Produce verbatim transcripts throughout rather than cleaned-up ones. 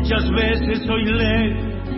muchas veces oíle.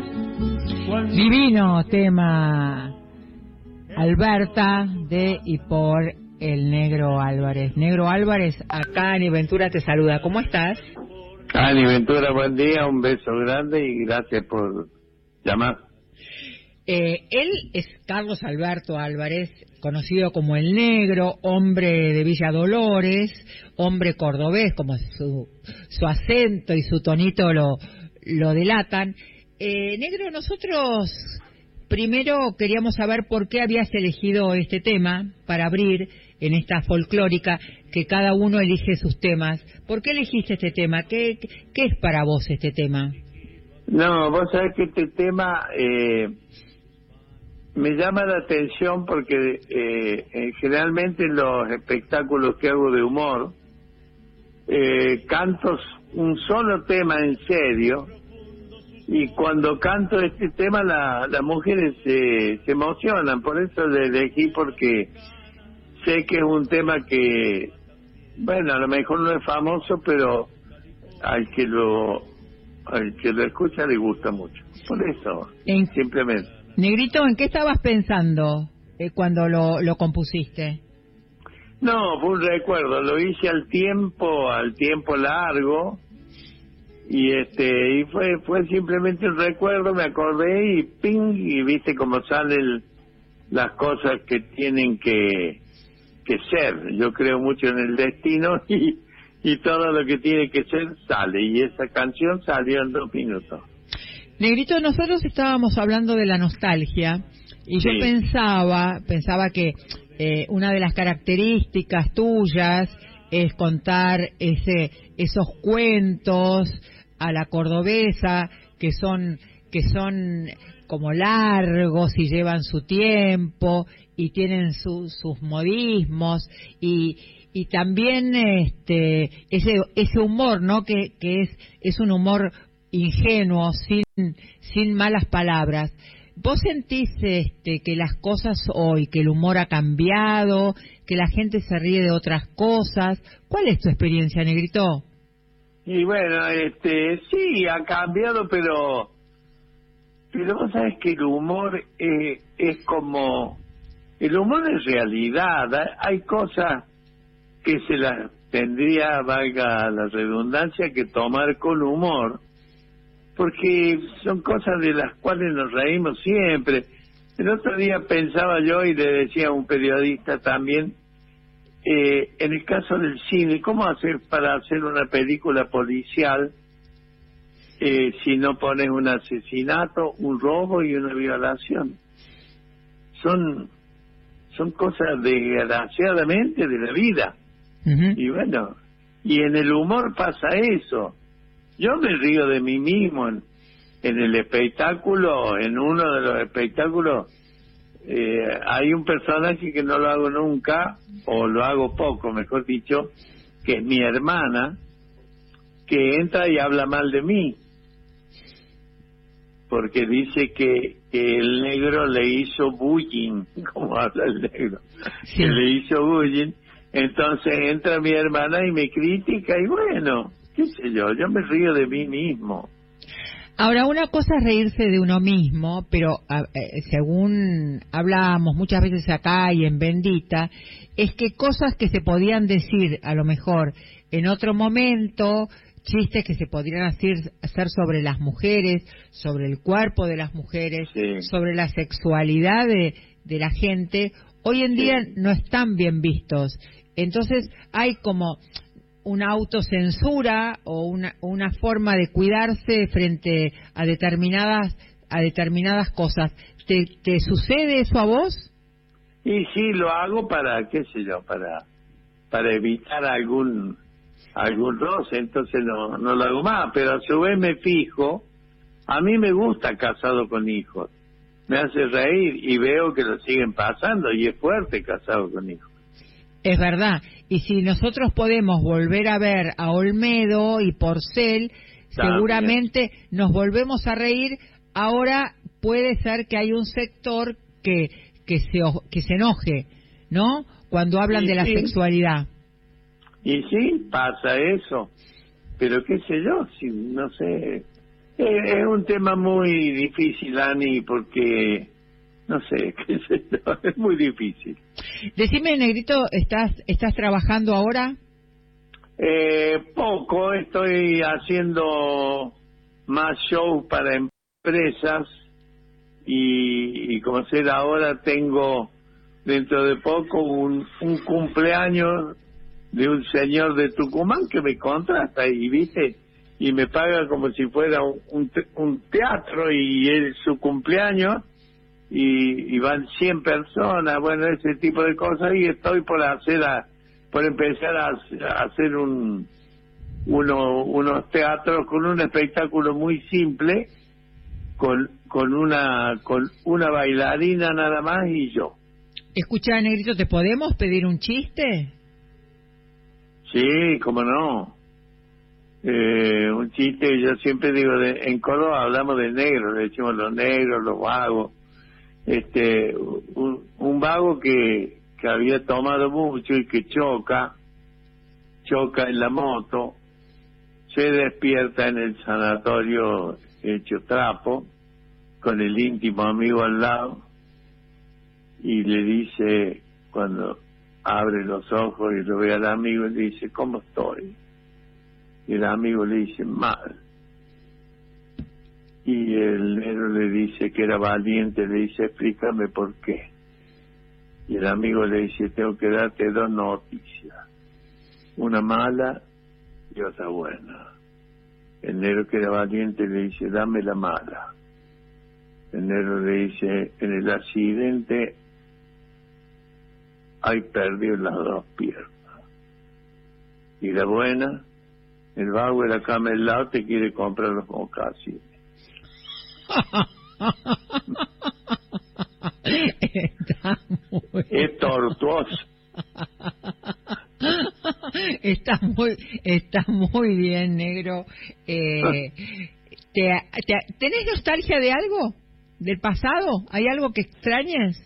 Divino tema, Alberta, de y por el Negro Álvarez. Negro Álvarez, acá Ani Ventura te saluda. ¿Cómo estás? Ani Ventura, buen día, un beso grande y gracias por llamar. Eh, él es Carlos Alberto Álvarez, conocido como el Negro, hombre de Villa Dolores, hombre cordobés, como su, su acento y su tonito lo, lo delatan. Eh, Negro, nosotros primero queríamos saber por qué habías elegido este tema para abrir en esta folclórica, que cada uno elige sus temas. ¿Por qué elegiste este tema? ¿Qué, qué es para vos este tema? No, vos sabés que este tema eh, me llama la atención porque eh, generalmente en los espectáculos que hago de humor, eh, canto un solo tema en serio, y cuando canto este tema la, las mujeres se, se emocionan, por eso lo elegí, porque sé que es un tema que, bueno, a lo mejor no es famoso, pero al que lo al que lo escucha le gusta mucho, por eso, en, simplemente. Negrito, ¿en qué estabas pensando eh, cuando lo, lo compusiste? No, fue un recuerdo, lo hice al tiempo, al tiempo largo, y este y fue fue simplemente un recuerdo, me acordé y ping, y viste cómo salen las cosas que tienen que que ser. Yo creo mucho en el destino y y todo lo que tiene que ser sale, y esa canción salió en dos minutos. Negrito, nosotros estábamos hablando de la nostalgia y yo sí. pensaba pensaba que eh, una de las características tuyas es contar ese esos cuentos a la cordobesa, que son que son como largos y llevan su tiempo y tienen su, sus modismos y y también este ese ese humor, ¿no? Que que es es un humor ingenuo, sin sin malas palabras. ¿Vos sentís este que las cosas hoy, que el humor ha cambiado, que la gente se ríe de otras cosas? ¿Cuál es tu experiencia, Negrito? Y bueno, este, sí, ha cambiado, pero pero vos sabés que el humor eh, es como, el humor es realidad. Hay cosas que se las tendría, valga la redundancia, que tomar con humor, porque son cosas de las cuales nos reímos siempre. El otro día pensaba yo y le decía a un periodista también, Eh, en el caso del cine, ¿cómo hacer para hacer una película policial eh, si no pones un asesinato, un robo y una violación? Son son cosas desgraciadamente de la vida. Uh-huh. Y bueno, y en el humor pasa eso. Yo me río de mí mismo en, en el espectáculo, en uno de los espectáculos. Eh, hay un personaje que no lo hago nunca, o lo hago poco, mejor dicho, que es mi hermana, que entra y habla mal de mí, porque dice que, que el negro le hizo bullying, como habla el negro, sí. que le hizo bullying. Entonces entra mi hermana y me critica, y bueno, qué sé yo, yo me río de mí mismo. Ahora, una cosa es reírse de uno mismo, pero eh, según hablábamos muchas veces acá y en Bendita, es que cosas que se podían decir a lo mejor en otro momento, chistes que se podrían hacer, hacer sobre las mujeres, sobre el cuerpo de las mujeres, sí. sobre la sexualidad de, de la gente, hoy en día sí. no están bien vistos. Entonces hay como una autocensura o una una forma de cuidarse frente a determinadas a determinadas cosas. ¿Te, te sucede eso a vos? Y sí, lo hago para, qué sé yo, para para evitar algún algún roce, entonces no no lo hago más, pero a su vez me fijo, a mí me gusta Casado con Hijos, me hace reír y veo que lo siguen pasando y es fuerte Casado con Hijos. Es verdad, y si nosotros podemos volver a ver a Olmedo y Porcel, También. seguramente nos volvemos a reír. Ahora puede ser que hay un sector que que se que se enoje, ¿no? Cuando hablan y de la sí. sexualidad. Y sí, pasa eso, pero qué sé yo, si no sé, Eh, es un tema muy difícil, Ani, porque, no sé, qué sé yo, es muy difícil. Decime, Negrito, ¿estás estás trabajando ahora? Eh, poco, estoy haciendo más shows para empresas y, y como ser ahora tengo dentro de poco un, un cumpleaños de un señor de Tucumán que me contrata y viste y me paga como si fuera un, un, te- un teatro y es su cumpleaños y, y van cien personas, bueno, ese tipo de cosas y estoy por hacer a, por empezar a, a hacer un uno, unos teatros con un espectáculo muy simple con con una con una bailarina nada más y yo. Escucha, Negrito, ¿te podemos pedir un chiste? Sí, cómo no. Eh, un chiste, yo siempre digo, de, en Córdoba hablamos de negros, le decimos los negros, los vagos. Este, un, un vago que, que había tomado mucho y que choca, choca en la moto, se despierta en el sanatorio hecho trapo, con el íntimo amigo al lado, y le dice, cuando abre los ojos y lo ve al amigo, le dice, ¿cómo estoy? Y el amigo le dice, mal. Y el negro le dice que era valiente, le dice, explícame por qué. Y el amigo le dice, tengo que darte dos noticias, una mala y otra buena. El negro que era valiente le dice, dame la mala. El negro le dice, en el accidente hay perdido las dos piernas. Y la buena, el vago de la cama del lado te quiere comprar los mocasines. Está muy... Es tortuoso. Está muy, está muy bien, negro. Eh, ¿te, te, ¿Tenés nostalgia de algo? ¿Del pasado? ¿Hay algo que extrañes?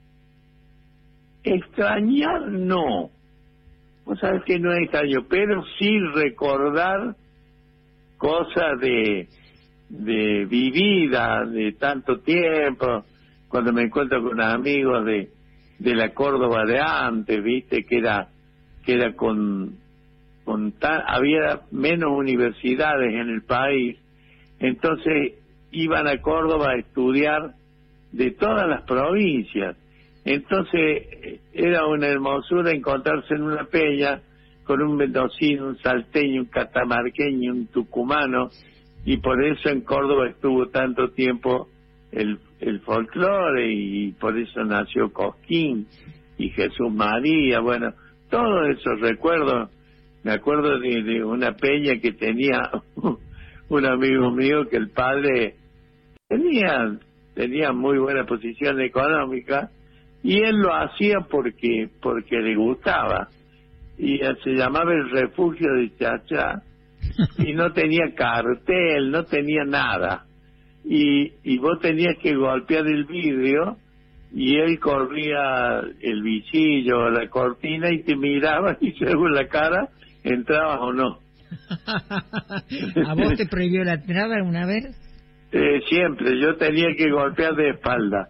Extrañar no. Vos sabés que no es extraño, pero sí recordar cosas de, de vivida, de tanto tiempo, cuando me encuentro con amigos de, de la Córdoba de antes, viste, que era, que era con, con tan, había menos universidades en el país, entonces iban a Córdoba a estudiar de todas las provincias. Entonces era una hermosura encontrarse en una peña con un mendocino, un salteño, un catamarqueño, un tucumano, y por eso en Córdoba estuvo tanto tiempo el, el folclore y por eso nació Cosquín y Jesús María. Bueno, todos esos recuerdos. Me acuerdo de, de una peña que tenía un amigo mío que el padre tenía tenía muy buena posición económica y él lo hacía porque porque le gustaba y se llamaba el Refugio de Chachá y no tenía cartel, no tenía nada y, y vos tenías que golpear el vidrio y él corría el visillo, la cortina y te miraba y según la cara entrabas o no. ¿A vos te prohibió la entrada alguna vez? Eh, siempre, yo tenía que golpear de espalda.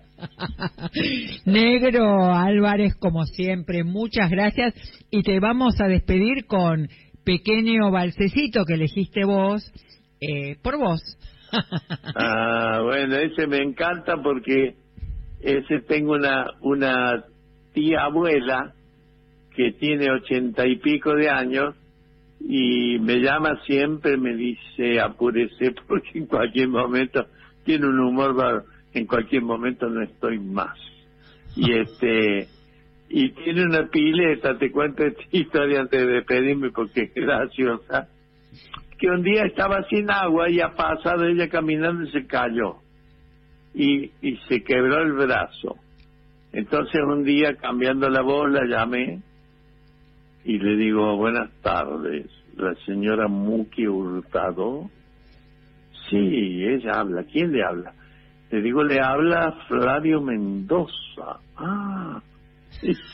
Negro Álvarez, como siempre, muchas gracias y te vamos a despedir con Pequeño Balsecito que elegiste vos, eh, por vos. Ah, bueno, ese me encanta porque ese tengo una una tía abuela que tiene ochenta y pico de años y me llama siempre, me dice apúrese porque en cualquier momento tiene un humor bárbaro, en cualquier momento no estoy más. Y este y tiene una pileta, te cuento esta historia antes de despedirme porque es graciosa, que un día estaba sin agua y ha pasado ella caminando y se cayó y, y se quebró el brazo. Entonces un día cambiando la voz la llamé y le digo, buenas tardes, la señora Muki Hurtado. Sí, ella habla. ¿Quién le habla? Le digo, le habla Flavio Mendoza. Ah,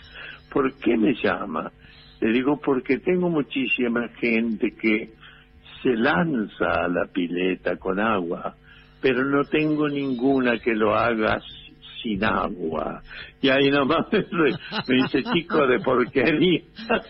¿por qué me llama? Le digo, porque tengo muchísima gente que se lanza a la pileta con agua, pero no tengo ninguna que lo haga sin agua. Y ahí nomás me, me dice, chico de porquería.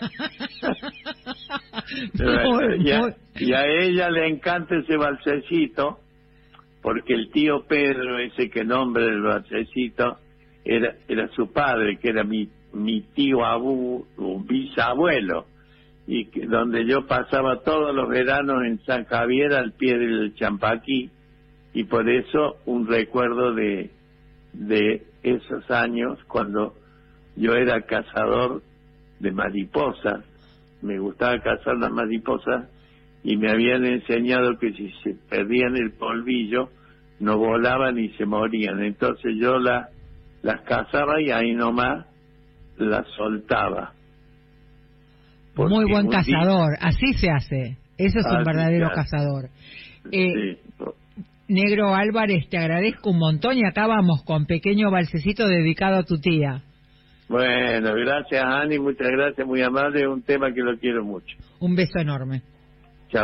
y, a, y a ella le encanta ese balsecito, porque el tío Pedro, ese que nombra el balsecito, era, era su padre, que era mi, mi tío abu, un bisabuelo, y que, donde yo pasaba todos los veranos en San Javier al pie del Champaquí, y por eso un recuerdo de de esos años cuando yo era cazador de mariposas. Me gustaba cazar las mariposas y me habían enseñado que si se perdían el polvillo no volaban y se morían. Entonces yo la, las cazaba y ahí nomás las soltaba. Porque muy buen cazador, día... así se hace. Eso es un verdadero cazador. Eh, sí. Negro Álvarez, te agradezco un montón y acá vamos con pequeño balsecito dedicado a tu tía. Bueno, gracias Ani, muchas gracias, muy amable, es un tema que lo quiero mucho. Un beso enorme. Chao.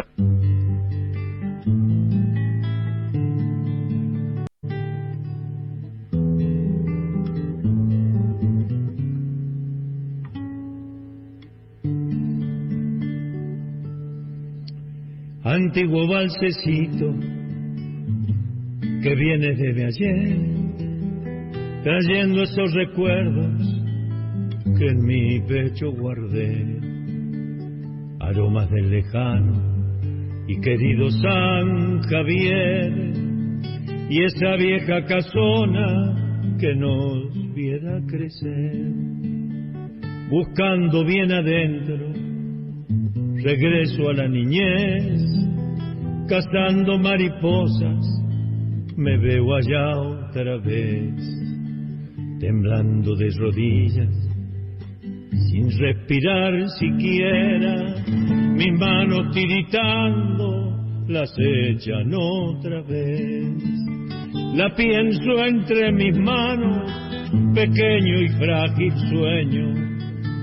Antiguo balsecito que viene desde ayer, trayendo esos recuerdos que en mi pecho guardé, aromas del lejano y querido San Javier, y esa vieja casona que nos viera crecer. Buscando bien adentro, regreso a la niñez, cazando mariposas, me veo allá otra vez, temblando de rodillas, sin respirar siquiera, mis manos tiritando, las echan otra vez. La pienso entre mis manos, pequeño y frágil sueño,